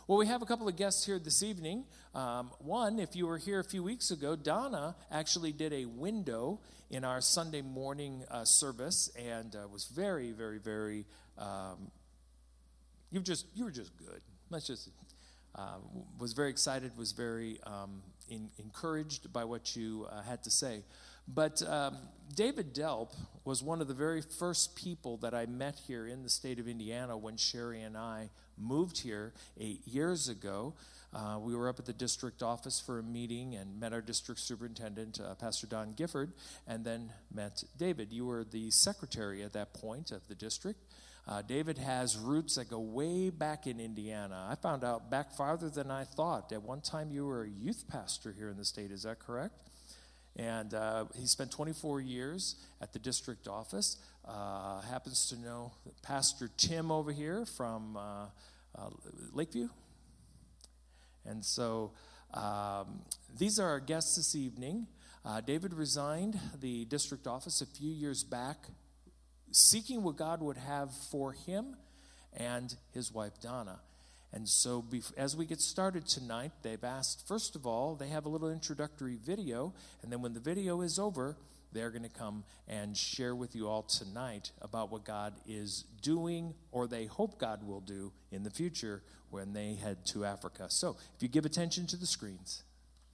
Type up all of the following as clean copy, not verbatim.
Well, we have a couple of guests here this evening. One, if you were here a few weeks ago, Donna actually did a window in our Sunday morning service, and was very, very, very. You were just good. Let's just was very excited. Was very encouraged by what you had to say. But David Delp was one of the very first people that I met here in the state of Indiana when Sherry and I moved here 8 years ago. We were up at the district office for a meeting and met our district superintendent, Pastor Don Gifford, and then met David. You were the secretary at that point of the district. David has roots that go way back in Indiana. I found out back farther than I thought. At one time, you were a youth pastor here in the state. Is that correct? And he spent 24 years at the district office. Happens to know Pastor Tim over here from Lakeview. And so these are our guests this evening. David resigned the district office a few years back, seeking what God would have for him and his wife, Donna. And so as we get started tonight, they've asked, first of all, they have a little introductory video, and then when the video is over, they're going to come and share with you all tonight about what God is doing, or they hope God will do in the future when they head to Africa. So if you give attention to the screens.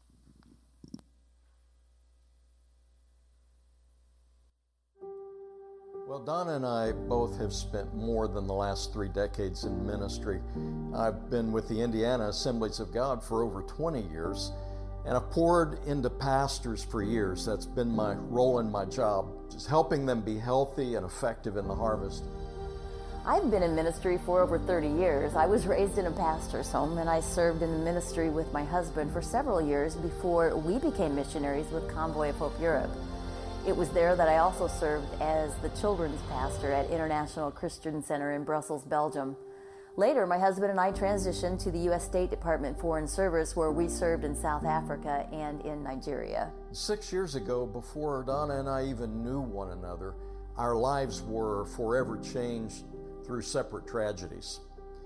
Well, Donna and I both have spent more than the last 3 decades in ministry. I've been with the Indiana Assemblies of God for over 20 years, and I've poured into pastors for years. That's been my role in my job, just helping them be healthy and effective in the harvest. I've been in ministry for over 30 years. I was raised in a pastor's home, and I served in the ministry with my husband for several years before we became missionaries with Convoy of Hope Europe. It was there that I also served as the children's pastor at International Christian Center in Brussels, Belgium. Later, my husband and I transitioned to the U.S. State Department Foreign Service, where we served in South Africa and in Nigeria. 6 years ago, before Donna and I even knew one another, our lives were forever changed through separate tragedies.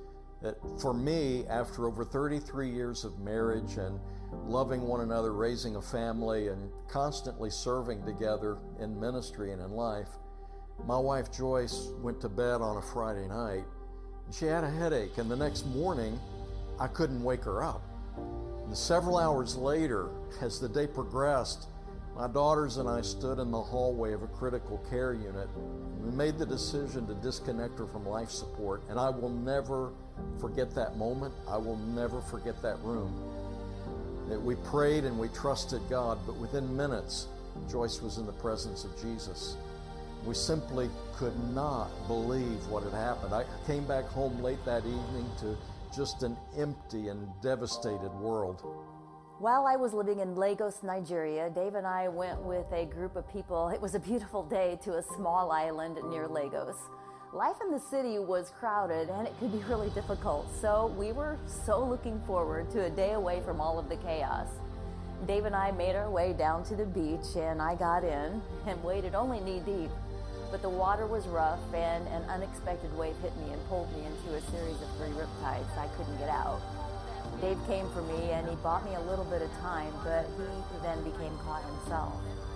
For me, after over 33 years of marriage and loving one another, raising a family, and constantly serving together in ministry and in life, my wife Joyce went to bed on a Friday night, and she had a headache, and the next morning, I couldn't wake her up. And several hours later, as the day progressed, my daughters and I stood in the hallway of a critical care unit. We made the decision to disconnect her from life support, and I will never forget that moment. I will never forget that room. That we prayed and we trusted God, but within minutes, Joyce was in the presence of Jesus. We simply could not believe what had happened. I came back home late that evening to just an empty and devastated world. While I was living in Lagos, Nigeria, Dave and I went with a group of people. It was a beautiful day to a small island near Lagos. Life in the city was crowded and it could be really difficult, so we were so looking forward to a day away from all of the chaos. Dave and I made our way down to the beach, and I got in and waded only knee-deep. But the water was rough, and an unexpected wave hit me and pulled me into a series of 3 riptides. I couldn't get out. Dave came for me, and he bought me a little bit of time, but he then became caught himself.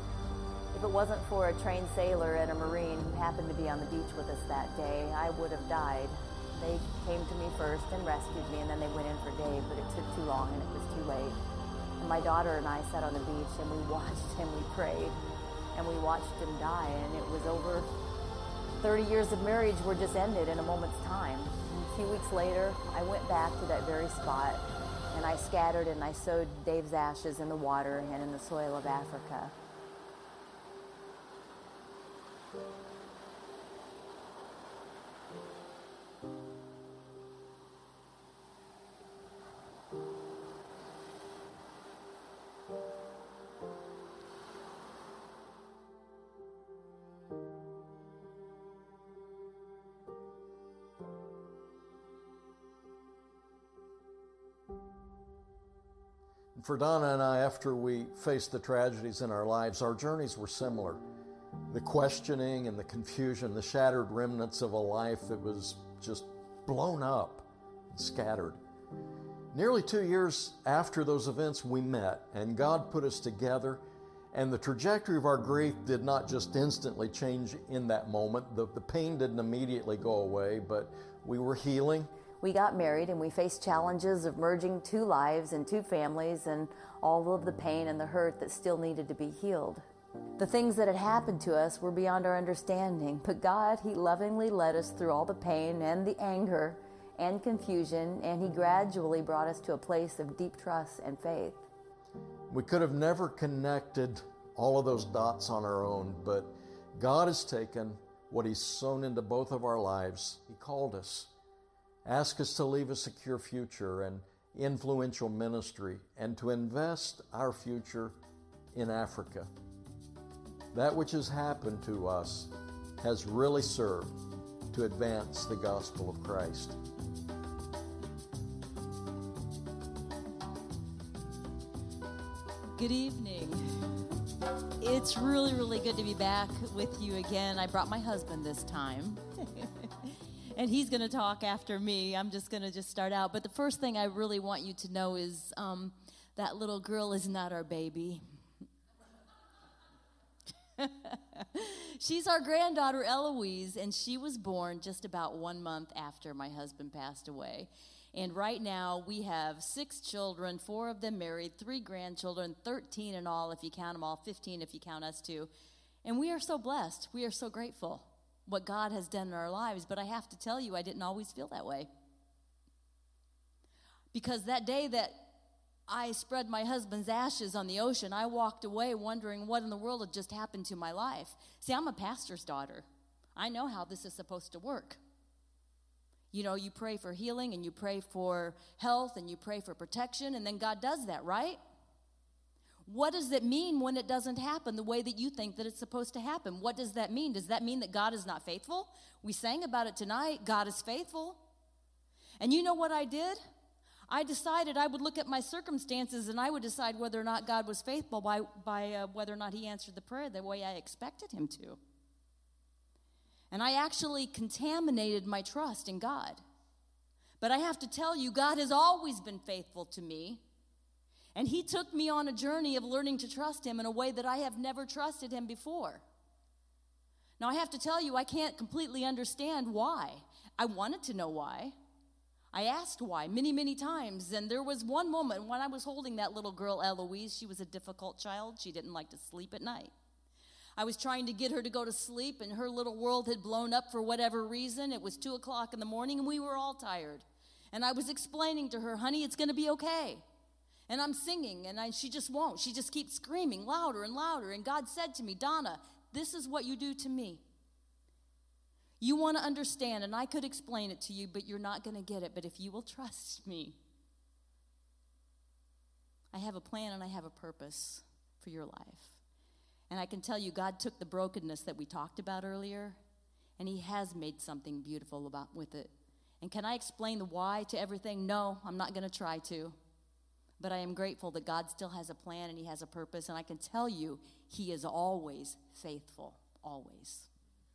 If it wasn't for a trained sailor and a Marine who happened to be on the beach with us that day, I would have died. They came to me first and rescued me, and then they went in for Dave, but it took too long and it was too late. And my daughter and I sat on the beach, and we watched him, we prayed, and we watched him die, and it was over. 30 years of marriage were just ended in a moment's time. And a few weeks later, I went back to that very spot, and I scattered and I sowed Dave's ashes in the water and in the soil of Africa. For Donna and I, after we faced the tragedies in our lives, our journeys were similar. The questioning and the confusion, the shattered remnants of a life that was just blown up and scattered. Nearly 2 years after those events, we met, and God put us together, and the trajectory of our grief did not just instantly change in that moment. The pain didn't immediately go away, but we were healing. We got married and we faced challenges of merging 2 lives and 2 families and all of the pain and the hurt that still needed to be healed. The things that had happened to us were beyond our understanding, but God, He lovingly led us through all the pain and the anger and confusion, and He gradually brought us to a place of deep trust and faith. We could have never connected all of those dots on our own, but God has taken what He's sown into both of our lives. He called us, asked us to leave a secure future and influential ministry, and to invest our future in Africa. That which has happened to us has really served to advance the gospel of Christ. Good evening. It's really, really good to be back with you again. I brought my husband this time. And he's going to talk after me. I'm just going to start out. But the first thing I really want you to know is that little girl is not our baby. She's our granddaughter, Eloise, and she was born just about 1 month after my husband passed away. And right now, we have 6 children, 4 of them married, 3 grandchildren, 13 in all if you count them all, 15 if you count us too. And we are so blessed. We are so grateful what God has done in our lives. But I have to tell you, I didn't always feel that way. Because that day that I spread my husband's ashes on the ocean, I walked away wondering what in the world had just happened to my life. See, I'm a pastor's daughter. I know how this is supposed to work. You know, you pray for healing and you pray for health and you pray for protection, and then God does that, right? What does it mean when it doesn't happen the way that you think that it's supposed to happen? What does that mean? Does that mean that God is not faithful? We sang about it tonight. God is faithful. And you know what I did? I decided I would look at my circumstances and I would decide whether or not God was faithful by whether or not He answered the prayer the way I expected Him to. And I actually contaminated my trust in God. But I have to tell you, God has always been faithful to me. And He took me on a journey of learning to trust Him in a way that I have never trusted Him before. Now, I have to tell you, I can't completely understand why. I wanted to know why. I asked why many, many times. And there was one moment when I was holding that little girl, Eloise. She was a difficult child. She didn't like to sleep at night. I was trying to get her to go to sleep, and her little world had blown up for whatever reason. It was 2 o'clock in the morning, and we were all tired. And I was explaining to her, honey, it's going to be okay. And I'm singing, and she just won't. She just keeps screaming louder and louder. And God said to me, Donna, this is what you do to me. You want to understand, and I could explain it to you, but you're not going to get it. But if you will trust me, I have a plan and I have a purpose for your life. And I can tell you, God took the brokenness that we talked about earlier, and He has made something beautiful with it. And can I explain the why to everything? No, I'm not going to try to. But I am grateful that God still has a plan and He has a purpose. And I can tell you, He is always faithful, always.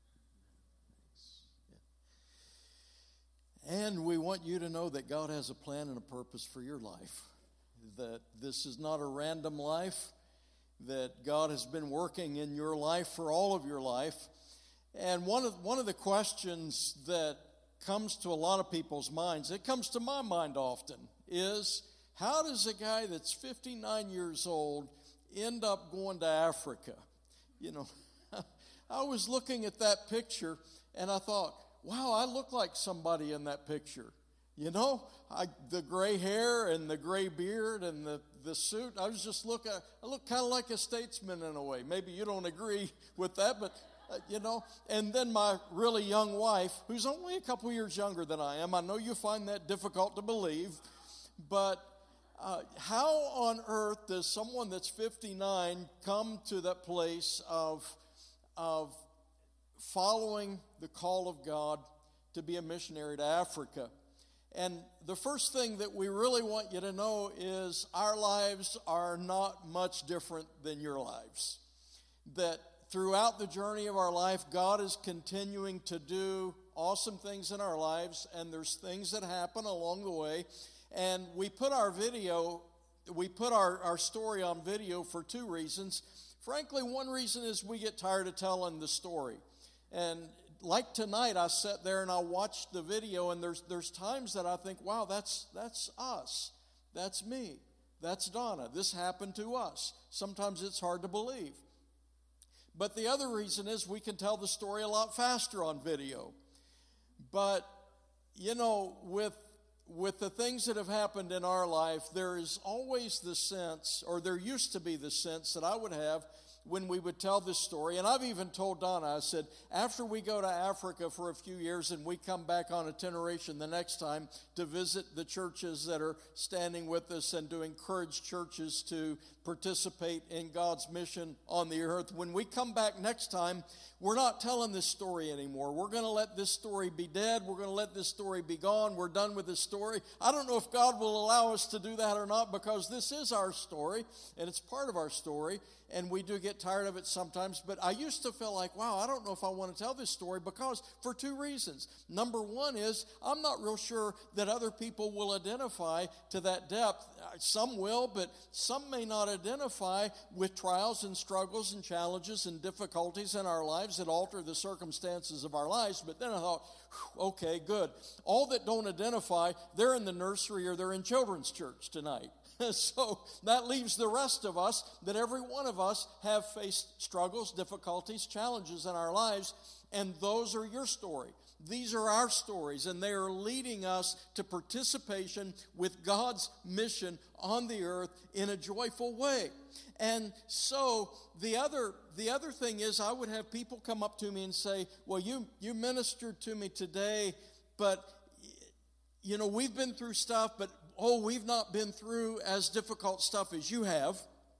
And we want you to know that God has a plan and a purpose for your life. That this is not a random life. That God has been working in your life for all of your life. And one of the questions that comes to a lot of people's minds, it comes to my mind often, is how does a guy that's 59 years old end up going to Africa? You know, I was looking at that picture and I thought, wow, I look like somebody in that picture. You know, the gray hair and the gray beard and the suit, I look kind of like a statesman in a way. Maybe you don't agree with that, but, you know. And then my really young wife, who's only a couple years younger than I am. I know you find that difficult to believe, but how on earth does someone that's 59 come to that place of following the call of God to be a missionary to Africa? And the first thing that we really want you to know is our lives are not much different than your lives. That throughout the journey of our life, God is continuing to do awesome things in our lives, and there's things that happen along the way. And we put our story on video for two reasons. Frankly, one reason is we get tired of telling the story. And like tonight, I sat there and I watched the video, and there's times that I think, wow, that's us. That's me. That's Donna. This happened to us. Sometimes it's hard to believe. But the other reason is we can tell the story a lot faster on video. But, you know, with the things that have happened in our life, there is always the sense, or there used to be the sense that I would have when we would tell this story. And I've even told Donna, I said, after we go to Africa for a few years and we come back on itineration the next time to visit the churches that are standing with us and to encourage churches to participate in God's mission on the earth, when we come back next time, we're not telling this story anymore. We're going to let this story be dead. We're going to let this story be gone. We're done with this story. I don't know if God will allow us to do that or not, because this is our story and it's part of our story, and we do get tired of it sometimes. But I used to feel like, wow, I don't know if I want to tell this story, because for two reasons. Number one is I'm not real sure that other people will identify to that depth. Some will, but some may not identify with trials and struggles and challenges and difficulties in our lives that alter the circumstances of our lives. But then I thought, okay, good. All that don't identify, they're in the nursery or they're in children's church tonight. So that leaves the rest of us, that every one of us have faced struggles, difficulties, challenges in our lives, and those are your story. These are our stories, and they are leading us to participation with God's mission on the earth in a joyful way. And so the other thing is, I would have people come up to me and say, well, you ministered to me today, but, you know, we've been through stuff, but, we've not been through as difficult stuff as you have.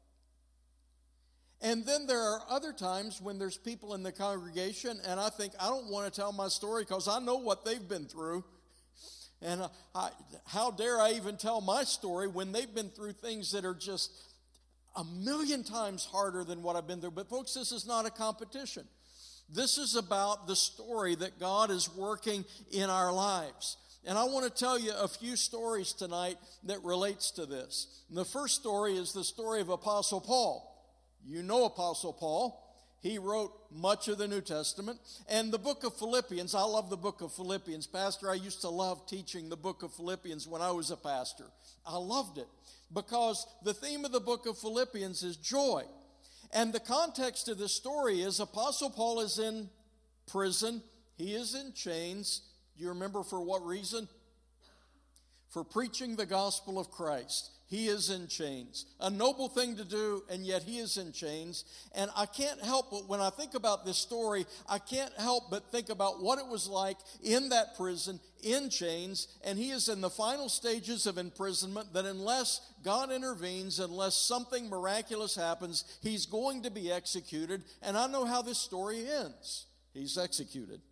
And then there are other times when there's people in the congregation, and I think, I don't want to tell my story because I know what they've been through. And how dare I even tell my story when they've been through things that are just a million times harder than what I've been through. But folks, this is not a competition. This is about the story that God is working in our lives. And I want to tell you a few stories tonight that relates to this. And the first story is the story of Apostle Paul. You know Apostle Paul. He wrote much of the New Testament. And the book of Philippians, I love the book of Philippians. Pastor, I used to love teaching the book of Philippians when I was a pastor. I loved it because the theme of the book of Philippians is joy. And the context of this story is Apostle Paul is in prison. He is in chains. Do you remember for what reason? For preaching the gospel of Christ. He is in chains. A noble thing to do, and yet he is in chains. And I can't help but, when I think about this story, I can't help but think about what it was like in that prison, in chains, and he is in the final stages of imprisonment, that unless God intervenes, unless something miraculous happens, he's going to be executed. And I know how this story ends. He's executed.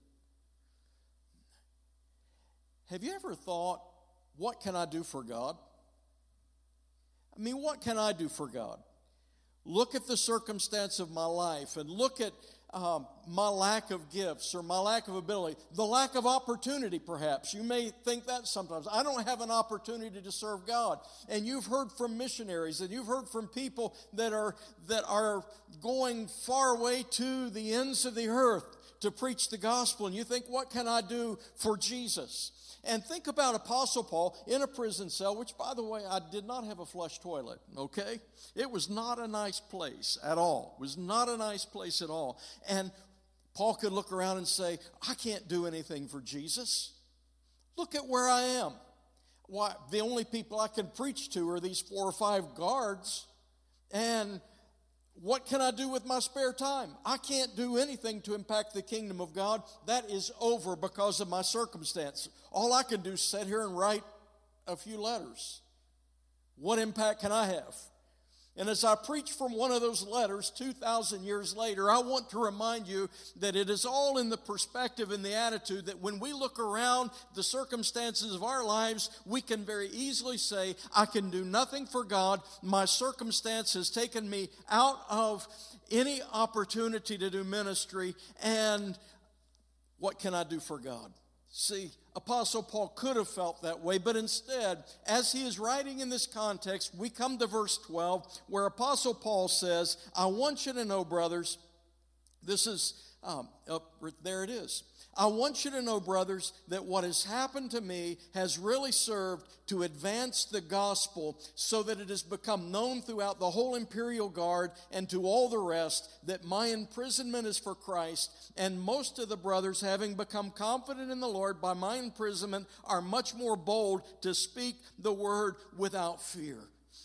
Have you ever thought, what can I do for God? I mean, what can I do for God? Look at the circumstance of my life and look at my lack of gifts or my lack of ability, the lack of opportunity perhaps. You may think that sometimes. I don't have an opportunity to serve God. And you've heard from missionaries and you've heard from people that are going far away to the ends of the earth to preach the gospel. And you think, what can I do for Jesus? And think about Apostle Paul in a prison cell, which, by the way, I did not have a flush toilet, okay? It was not a nice place at all. It was not a nice place at all. And Paul could look around and say, I can't do anything for Jesus. Look at where I am. Why, the only people I can preach to are these 4 or 5 guards. And what can I do with my spare time? I can't do anything to impact the kingdom of God. That is over because of my circumstance. All I can do is sit here and write a few letters. What impact can I have? And as I preach from one of those letters 2,000 years later, I want to remind you that it is all in the perspective and the attitude that when we look around the circumstances of our lives, we can very easily say, I can do nothing for God. My circumstance has taken me out of any opportunity to do ministry, and what can I do for God? See, Apostle Paul could have felt that way, but instead, as he is writing in this context, we come to verse 12, where Apostle Paul says, I want you to know, brothers, this is, there it is. I want you to know, brothers, that what has happened to me has really served to advance the gospel so that it has become known throughout the whole imperial guard and to all the rest that my imprisonment is for Christ, and most of the brothers, having become confident in the Lord by my imprisonment, are much more bold to speak the word without fear.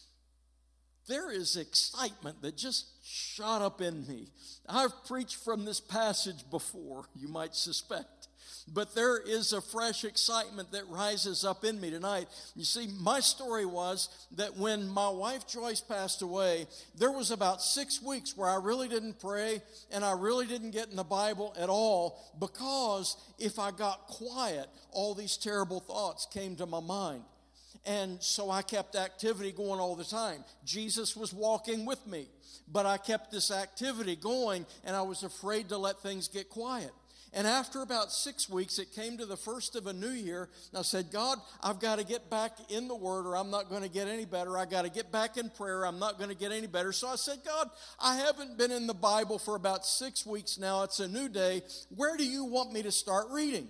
There is excitement that just shot up in me. I've preached from this passage before, you might suspect, but there is a fresh excitement that rises up in me tonight. You see, my story was that when my wife Joyce passed away, there was about 6 weeks where I really didn't pray and I really didn't get in the Bible at all, because if I got quiet, all these terrible thoughts came to my mind. And so I kept activity going all the time. Jesus was walking with me, but I kept this activity going, and I was afraid to let things get quiet. And after about 6 weeks, it came to the first of a new year, and I said, God, I've got to get back in the Word, or I'm not going to get any better. I got to get back in prayer. I'm not going to get any better. So I said, God, I haven't been in the Bible for about 6 weeks now. It's a new day. Where do you want me to start reading?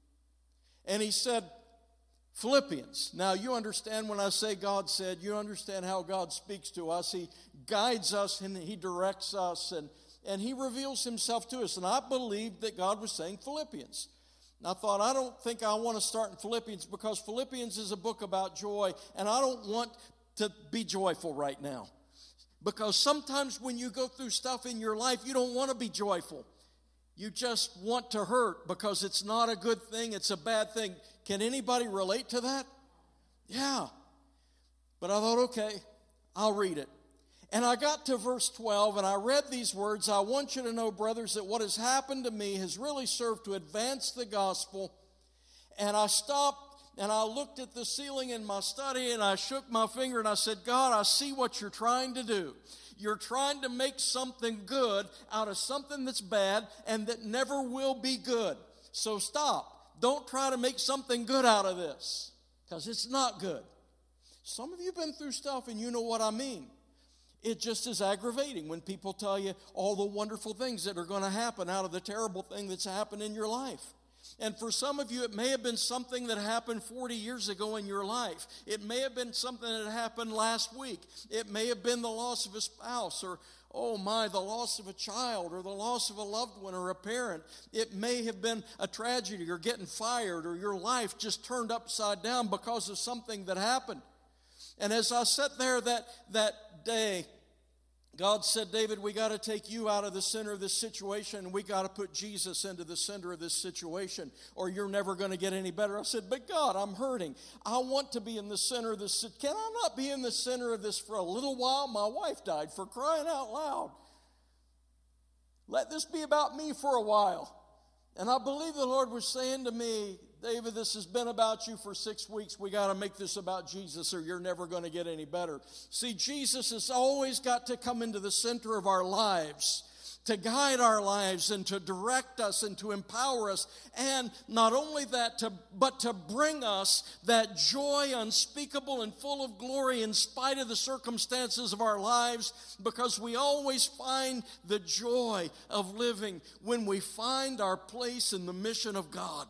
And he said, Philippians. Now, you understand when I say God said, you understand how God speaks to us. He guides us and he directs us and he reveals himself to us. And I believed that God was saying Philippians. And I thought, I don't think I want to start in Philippians, because Philippians is a book about joy, and I don't want to be joyful right now. Because sometimes when you go through stuff in your life, you don't want to be joyful. You just want to hurt because it's not a good thing, it's a bad thing. Can anybody relate to that? Yeah. But I thought, okay, I'll read it. And I got to verse 12, and I read these words. I want you to know, brothers, that what has happened to me has really served to advance the gospel. And I stopped, and I looked at the ceiling in my study, and I shook my finger, and I said, God, I see what you're trying to do. You're trying to make something good out of something that's bad and that never will be good. So stop. Don't try to make something good out of this, because it's not good. Some of you have been through stuff and you know what I mean. It just is aggravating when people tell you all the wonderful things that are going to happen out of the terrible thing that's happened in your life. And for some of you, it may have been something that happened 40 years ago in your life. It may have been something that happened last week. It may have been the loss of a spouse, or, the loss of a child, or the loss of a loved one or a parent. It may have been a tragedy, or getting fired, or your life just turned upside down because of something that happened. And as I sat there that day, God said, David, we got to take you out of the center of this situation, and we got to put Jesus into the center of this situation, or you're never going to get any better. I said, but God, I'm hurting. I want to be in the center of this. Can I not be in the center of this for a little while? My wife died, for crying out loud. Let this be about me for a while. And I believe the Lord was saying to me, David, this has been about you for 6 weeks. We got to make this about Jesus, or you're never going to get any better. See, Jesus has always got to come into the center of our lives, to guide our lives and to direct us and to empower us. And not only that, but to bring us that joy unspeakable and full of glory in spite of the circumstances of our lives, because we always find the joy of living when we find our place in the mission of God.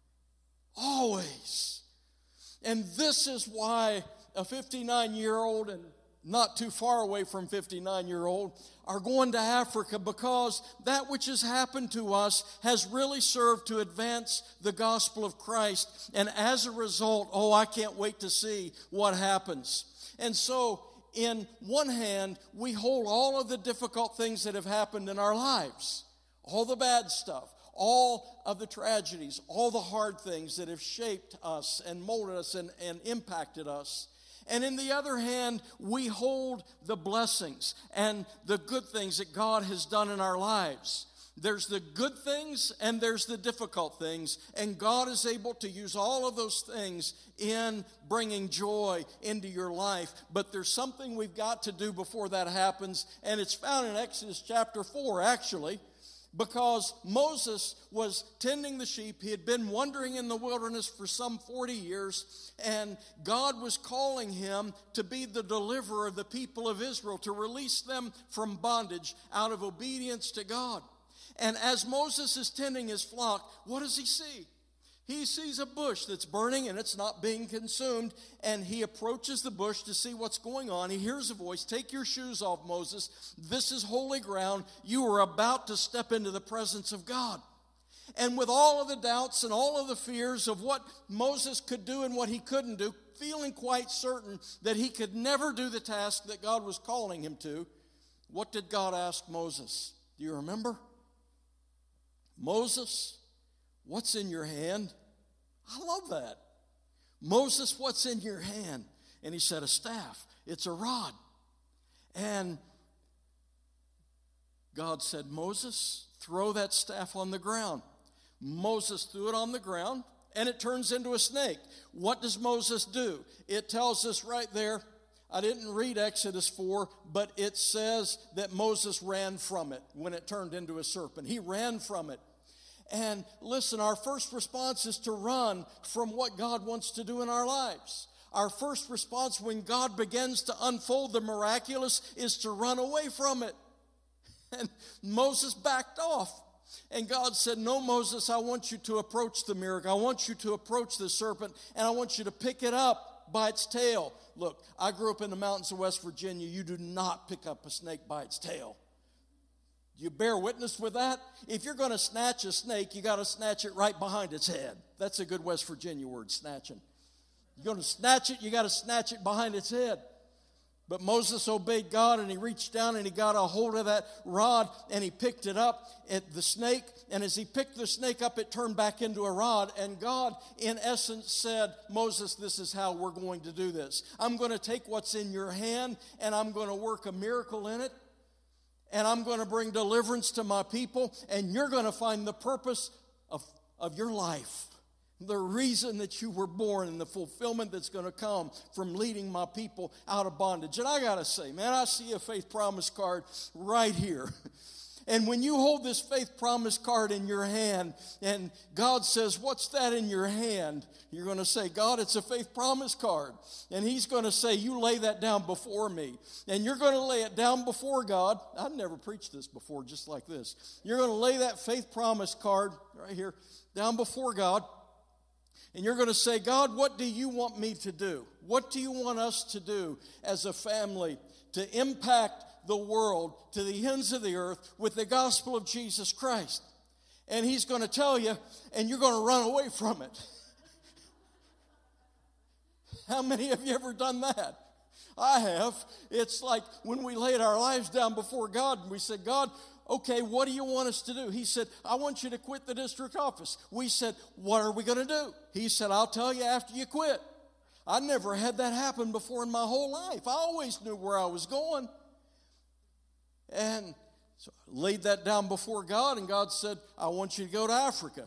Always. And this is why a 59-year-old and not too far away from 59-year-old are going to Africa, because that which has happened to us has really served to advance the gospel of Christ. And as a result, I can't wait to see what happens. And so, in one hand, we hold all of the difficult things that have happened in our lives, all the bad stuff, all of the tragedies, all the hard things that have shaped us and molded us and impacted us. And in the other hand, we hold the blessings and the good things that God has done in our lives. There's the good things and there's the difficult things. And God is able to use all of those things in bringing joy into your life. But there's something we've got to do before that happens. And it's found in Exodus chapter 4, actually. because Moses was tending the sheep. He had been wandering in the wilderness for some 40 years, and God was calling him to be the deliverer of the people of Israel, to release them from bondage out of obedience to God. And as Moses is tending his flock, what does he see? He sees a bush that's burning and it's not being consumed, and he approaches the bush to see what's going on. He hears a voice, "Take your shoes off, Moses. This is holy ground. You are about to step into the presence of God." And with all of the doubts and all of the fears of what Moses could do and what he couldn't do, feeling quite certain that he could never do the task that God was calling him to, what did God ask Moses? Do you remember? "Moses, what's in your hand?" I love that. "Moses, what's in your hand?" And he said, "A staff. It's a rod." And God said, "Moses, throw that staff on the ground." Moses threw it on the ground, and it turns into a snake. What does Moses do? It tells us right there. I didn't read Exodus 4, but it says that Moses ran from it when it turned into a serpent. He ran from it. And listen, our first response is to run from what God wants to do in our lives. Our first response when God begins to unfold the miraculous is to run away from it. And Moses backed off. And God said, "No, Moses, I want you to approach the miracle. I want you to approach the serpent, and I want you to pick it up by its tail." Look, I grew up in the mountains of West Virginia. You do not pick up a snake by its tail. You bear witness with that? If you're going to snatch a snake, you got to snatch it right behind its head. That's a good West Virginia word, snatching. You're going to snatch it, you got to snatch it behind its head. But Moses obeyed God, and he reached down and he got a hold of that rod and he picked it up at the snake. And as he picked the snake up, it turned back into a rod. And God, in essence, said, "Moses, this is how we're going to do this. I'm going to take what's in your hand and I'm going to work a miracle in it. And I'm going to bring deliverance to my people, and you're going to find the purpose of your life, the reason that you were born, and the fulfillment that's going to come from leading my people out of bondage." And I got to say, man, I see a faith promise card right here. And when you hold this faith promise card in your hand and God says, "What's that in your hand?" You're going to say, "God, it's a faith promise card." And he's going to say, "You lay that down before me." And you're going to lay it down before God. I've never preached this before just like this. You're going to lay that faith promise card right here down before God. And you're going to say, "God, what do you want me to do? What do you want us to do as a family to impact the world to the ends of the earth with the gospel of Jesus Christ?" And he's going to tell you, and you're going to run away from it. How many of you ever done that? I have. It's like when we laid our lives down before God and we said, "God, okay, what do you want us to do?" He said, "I want you to quit the district office." We said, "What are we going to do?" He said, "I'll tell you after you quit." I never had that happen before in my whole life. I always knew where I was going. And so I laid that down before God, and God said, "I want you to go to Africa."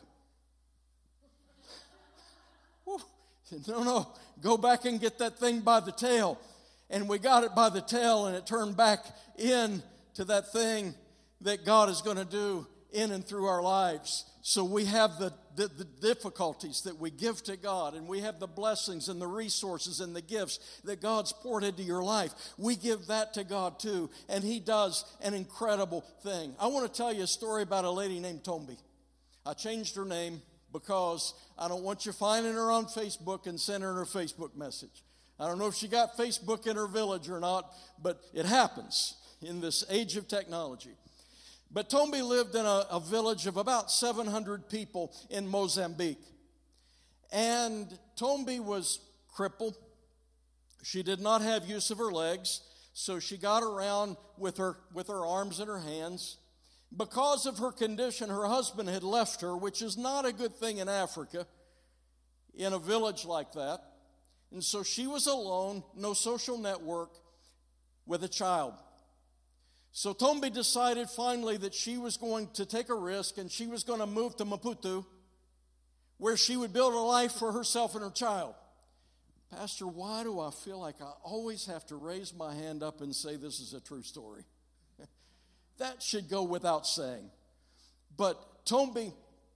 No, go back and get that thing by the tail. And we got it by the tail, and it turned back into that thing that God is going to do in and through our lives. So we have the difficulties that we give to God, and we have the blessings and the resources and the gifts that God's poured into your life. We give that to God too, and he does an incredible thing. I want to tell you a story about a lady named Tombi. I changed her name because I don't want you finding her on Facebook and sending her a Facebook message. I don't know if she got Facebook in her village or not, but it happens in this age of technology. But Tombi lived in a village of about 700 people in Mozambique. And Tombi was crippled. She did not have use of her legs, so she got around with her arms and her hands. Because of her condition, her husband had left her, which is not a good thing in Africa, in a village like that. And so she was alone, no social network, with a child. So Tombi decided finally that she was going to take a risk, and she was going to move to Maputo, where she would build a life for herself and her child. Pastor, why do I feel like I always have to raise my hand up and say this is a true story? That should go without saying. But Tombi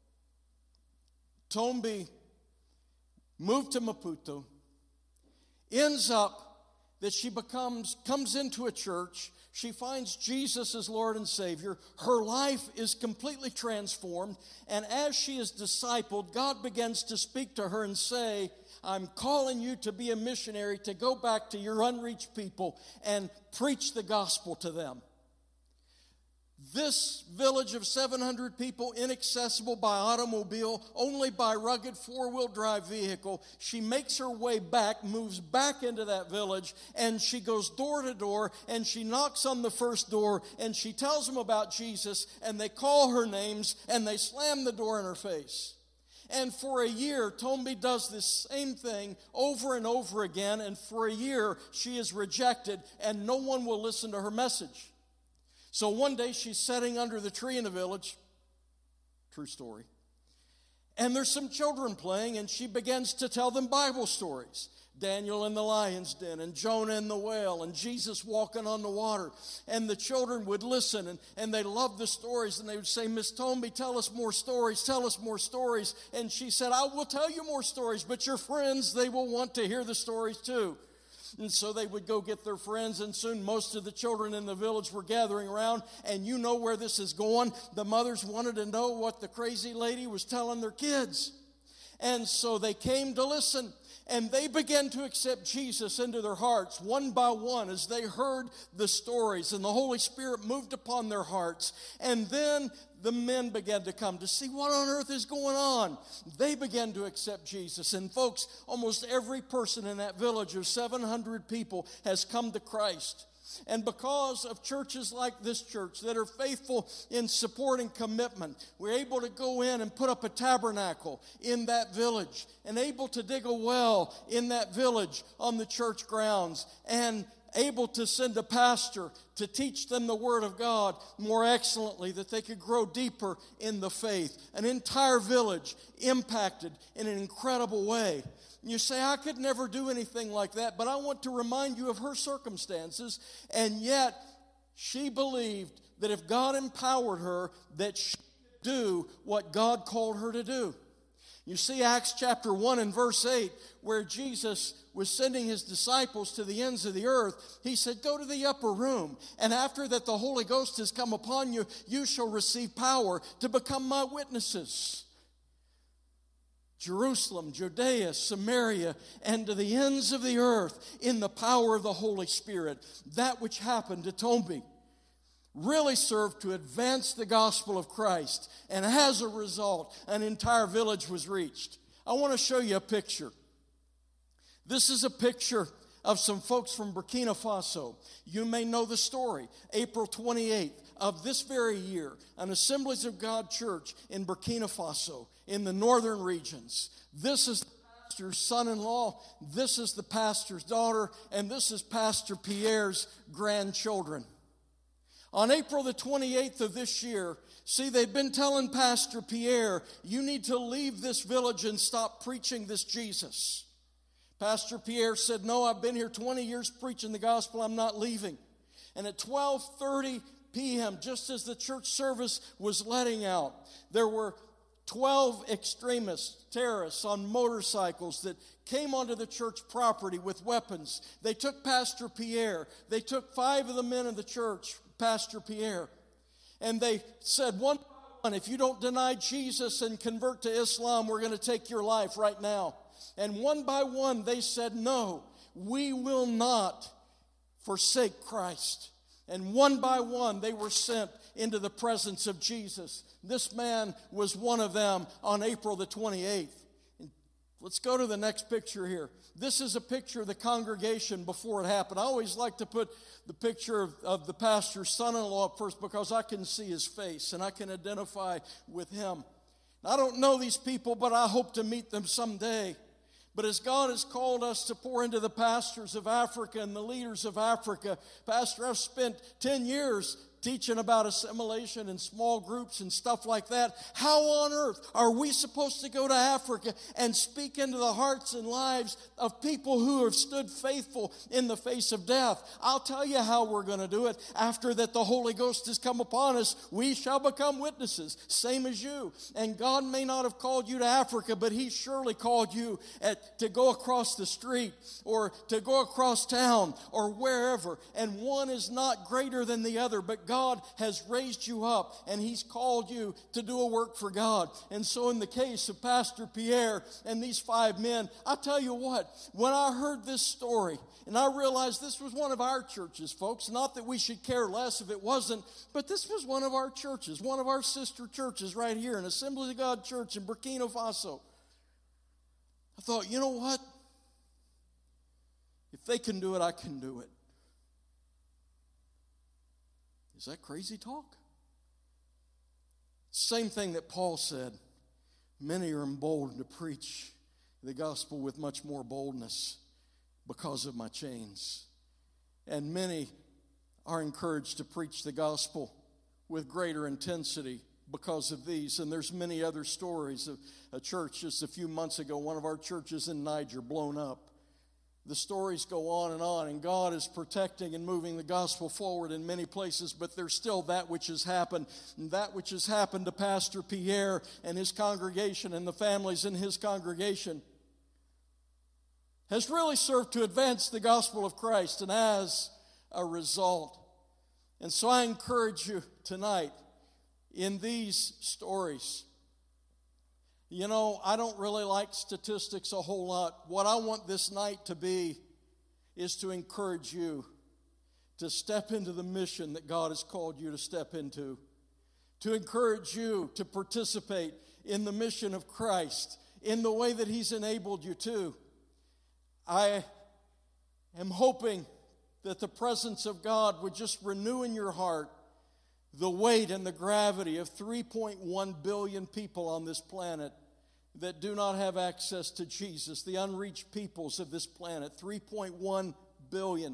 moved to Maputo, ends up that she comes into a church. She finds Jesus as Lord and Savior. Her life is completely transformed. And as she is discipled, God begins to speak to her and say, I'm calling you to be a missionary, to go back to your unreached people and preach the gospel to them. This village of 700 people, inaccessible by automobile, only by rugged four-wheel drive vehicle, she makes her way back, moves back into that village, and she goes door to door, and she knocks on the first door, and she tells them about Jesus, and they call her names, and they slam the door in her face. And for a year, Tombi does this same thing over and over again, and for a year, she is rejected, and no one will listen to her message. So one day she's sitting under the tree in the village, true story, and there's some children playing, and she begins to tell them Bible stories. Daniel in the lion's den, and Jonah in the whale, and Jesus walking on the water. And the children would listen, and they loved the stories, and they would say, Miss Tombi, tell us more stories, tell us more stories. And she said, I will tell you more stories, but your friends, they will want to hear the stories too. And so they would go get their friends, and soon most of the children in the village were gathering around, and you know where this is going. The mothers wanted to know what the crazy lady was telling their kids. And so they came to listen, and they began to accept Jesus into their hearts one by one as they heard the stories, and the Holy Spirit moved upon their hearts. And then the men began to come to see what on earth is going on. They began to accept Jesus. And folks, almost every person in that village of 700 people has come to Christ. And because of churches like this church that are faithful in supporting commitment, we're able to go in and put up a tabernacle in that village, and able to dig a well in that village on the church grounds, and able to send a pastor to teach them the Word of God more excellently, that they could grow deeper in the faith. An entire village impacted in an incredible way. You say, I could never do anything like that, but I want to remind you of her circumstances, and yet she believed that if God empowered her, that she could do what God called her to do. You see Acts chapter 1 and verse 8, where Jesus was sending his disciples to the ends of the earth. He said, go to the upper room, and after that the Holy Ghost has come upon you, you shall receive power to become my witnesses. Jerusalem, Judea, Samaria, and to the ends of the earth in the power of the Holy Spirit. That which happened to Tombi really served to advance the gospel of Christ. And as a result, an entire village was reached. I want to show you a picture. This is a picture of some folks from Burkina Faso. You may know the story. April 28th of this very year, an Assemblies of God church in Burkina Faso in the northern regions. This is the pastor's son-in-law, this is the pastor's daughter, and this is Pastor Pierre's grandchildren. On April the 28th of this year, see, they'd been telling Pastor Pierre, you need to leave this village and stop preaching this Jesus. Pastor Pierre said, no, I've been here 20 years preaching the gospel, I'm not leaving. And at 12:30 p.m., just as the church service was letting out, there were 12 extremists, terrorists on motorcycles that came onto the church property with weapons. They took Pastor Pierre. They took 5 of the men of the church, Pastor Pierre, and they said, one by one, if you don't deny Jesus and convert to Islam, we're going to take your life right now. And one by one, they said, no, we will not forsake Christ. And one by one, they were sent into the presence of Jesus. This man was one of them on April the 28th. Let's go to the next picture here. This is a picture of the congregation before it happened. I always like to put the picture of the pastor's son-in-law up first because I can see his face and I can identify with him. I don't know these people, but I hope to meet them someday. But as God has called us to pour into the pastors of Africa and the leaders of Africa, Pastor, I've spent 10 years teaching about assimilation and small groups and stuff like that. How on earth are we supposed to go to Africa and speak into the hearts and lives of people who have stood faithful in the face of death? I'll tell you how we're going to do it. After that the Holy Ghost has come upon us, we shall become witnesses, same as you. And God may not have called you to Africa, but He surely called you to go across the street or to go across town or wherever. And one is not greater than the other, but God has raised you up and He's called you to do a work for God. And so in the case of Pastor Pierre and these 5 men, I tell you what, when I heard this story, and I realized this was one of our churches, folks, not that we should care less if it wasn't, but this was one of our churches, one of our sister churches right here, an Assembly of God church in Burkina Faso. I thought, you know what? If they can do it, I can do it. Is that crazy talk? Same thing that Paul said. Many are emboldened to preach the gospel with much more boldness because of my chains. And many are encouraged to preach the gospel with greater intensity because of these. And there's many other stories of a church just a few months ago, one of our churches in Niger blown up. The stories go on, and God is protecting and moving the gospel forward in many places, but there's still that which has happened. And that which has happened to Pastor Pierre and his congregation and the families in his congregation has really served to advance the gospel of Christ, and as a result. And so I encourage you tonight in these stories. You know, I don't really like statistics a whole lot. What I want this night to be is to encourage you to step into the mission that God has called you to step into. To encourage you to participate in the mission of Christ in the way that He's enabled you to. I am hoping that the presence of God would just renew in your heart the weight and the gravity of 3.1 billion people on this planet that do not have access to Jesus, the unreached peoples of this planet, 3.1 billion,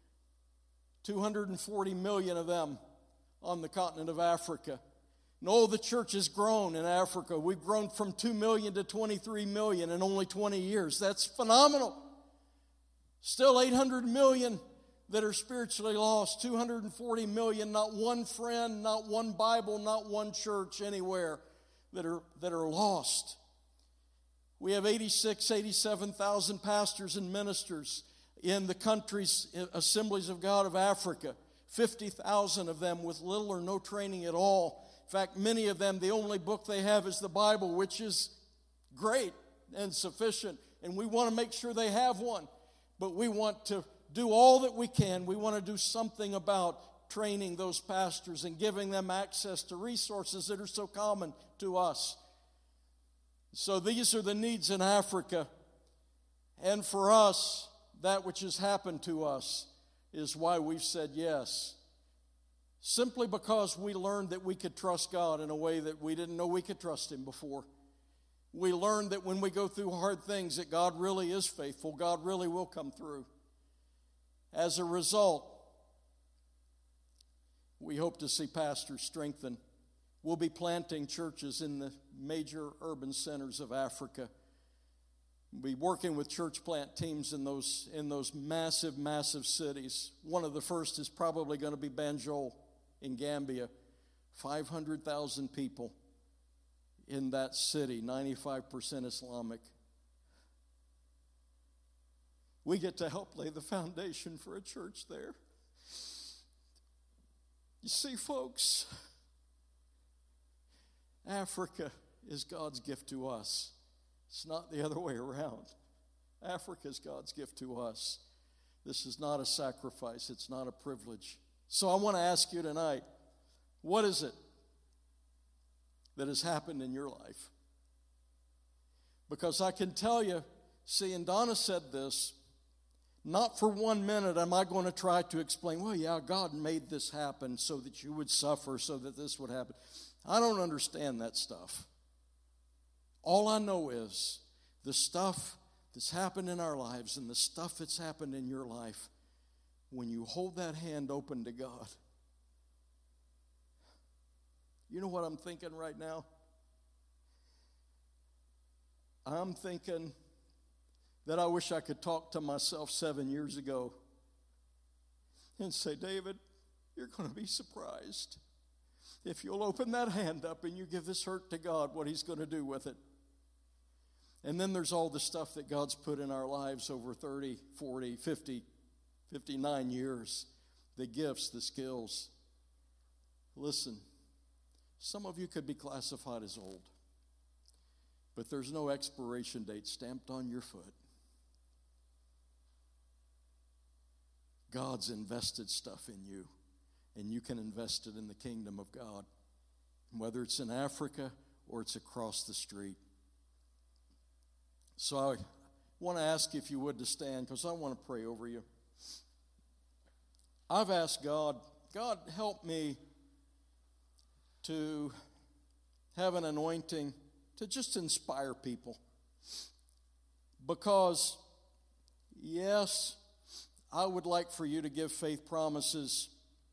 240 million of them on the continent of Africa. And the church has grown in Africa. We've grown from 2 million to 23 million in only 20 years. That's phenomenal. Still 800 million that are spiritually lost, 240 million, not one friend, not one Bible, not one church anywhere that are lost. We have 87,000 pastors and ministers in the country's Assemblies of God of Africa, 50,000 of them with little or no training at all. In fact, many of them, the only book they have is the Bible, which is great and sufficient, and we want to make sure they have one. But we want to do all that we can. We want to do something about training those pastors and giving them access to resources that are so common to us. So these are the needs in Africa. And for us, that which has happened to us is why we've said yes. Simply because we learned that we could trust God in a way that we didn't know we could trust Him before. We learned that when we go through hard things, that God really is faithful. God really will come through. As a result, we hope to see pastors strengthened. We'll be planting churches in the major urban centers of Africa. We'll be working with church plant teams in those massive, massive cities. One of the first is probably going to be Banjul in Gambia. 500,000 people in that city, 95% Islamic. We get to help lay the foundation for a church there. You see, folks, Africa is God's gift to us. It's not the other way around. Africa is God's gift to us. This is not a sacrifice. It's not a privilege. So I want to ask you tonight, what is it that has happened in your life? Because I can tell you, see, and Donna said this, not for 1 minute am I going to try to explain, well, yeah, God made this happen so that you would suffer, so that this would happen. I don't understand that stuff. All I know is the stuff that's happened in our lives and the stuff that's happened in your life, when you hold that hand open to God You know what I'm thinking right now? I'm thinking that I wish I could talk to myself 7 years ago and say, David, you're going to be surprised if you'll open that hand up and you give this hurt to God, what he's going to do with it. And then there's all the stuff that God's put in our lives over 30, 40, 50, 59 years. The gifts, the skills. Listen, some of you could be classified as old, but there's no expiration date stamped on your foot. God's invested stuff in you, and you can invest it in the kingdom of God, whether it's in Africa or it's across the street. So I want to ask if you would to stand, because I want to pray over you. I've asked God, help me to have an anointing to just inspire people. Because, yes, I would like for you to give faith promises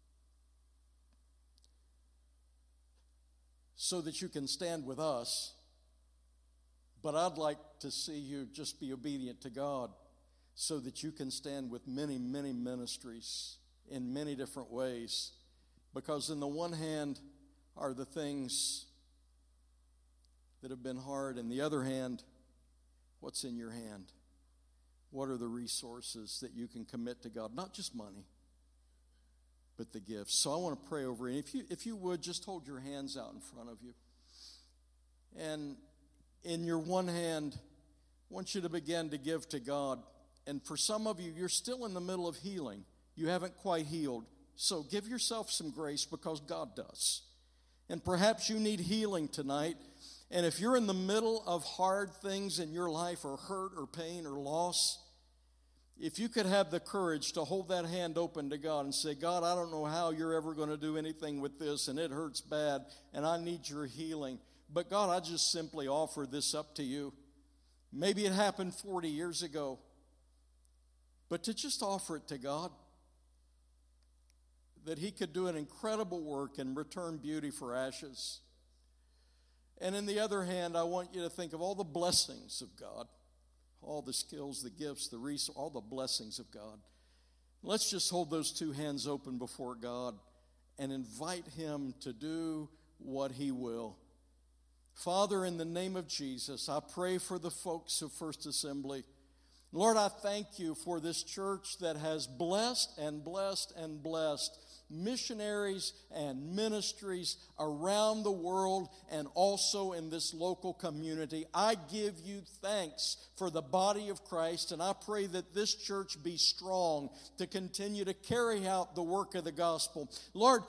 so that you can stand with us. But I'd like to see you just be obedient to God so that you can stand with many, many ministries in many different ways. Because in the one hand are the things that have been hard, and the other hand, what's in your hand? What are the resources that you can commit to God? Not just money, but the gifts. So I want to pray over you. If you would, just hold your hands out in front of you. And in your one hand, I want you to begin to give to God. And for some of you, you're still in the middle of healing. You haven't quite healed. So give yourself some grace, because God does. And perhaps you need healing tonight. And if you're in the middle of hard things in your life, or hurt or pain or loss, if you could have the courage to hold that hand open to God and say, God, I don't know how you're ever going to do anything with this, and it hurts bad, and I need your healing. But God, I just simply offer this up to you. Maybe it happened 40 years ago, but to just offer it to God, that he could do an incredible work and return beauty for ashes. And in the other hand, I want you to think of all the blessings of God, all the skills, the gifts, the resources, all the blessings of God. Let's just hold those two hands open before God and invite him to do what he will. Father, in the name of Jesus, I pray for the folks of First Assembly. Lord, I thank you for this church that has blessed and blessed and blessed missionaries and ministries around the world and also in this local community. I give you thanks for the body of Christ, and I pray that this church be strong to continue to carry out the work of the gospel. Lord,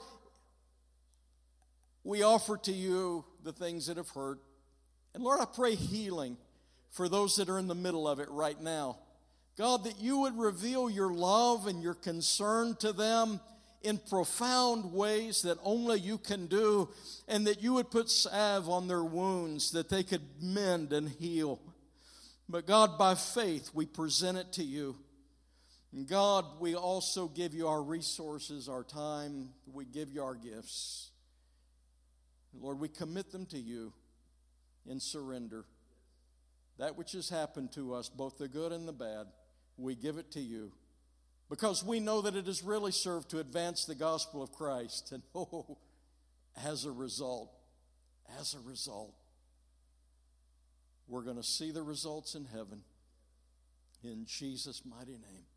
we offer to you the things that have hurt. And Lord, I pray healing for those that are in the middle of it right now. God, that you would reveal your love and your concern to them in profound ways that only you can do, and that you would put salve on their wounds that they could mend and heal. But God, by faith, we present it to you. And God, we also give you our resources, our time. We give you our gifts. Lord, we commit them to you in surrender. That which has happened to us, both the good and the bad, we give it to you. Because we know that it has really served to advance the gospel of Christ. And as a result, we're going to see the results in heaven. In Jesus' mighty name.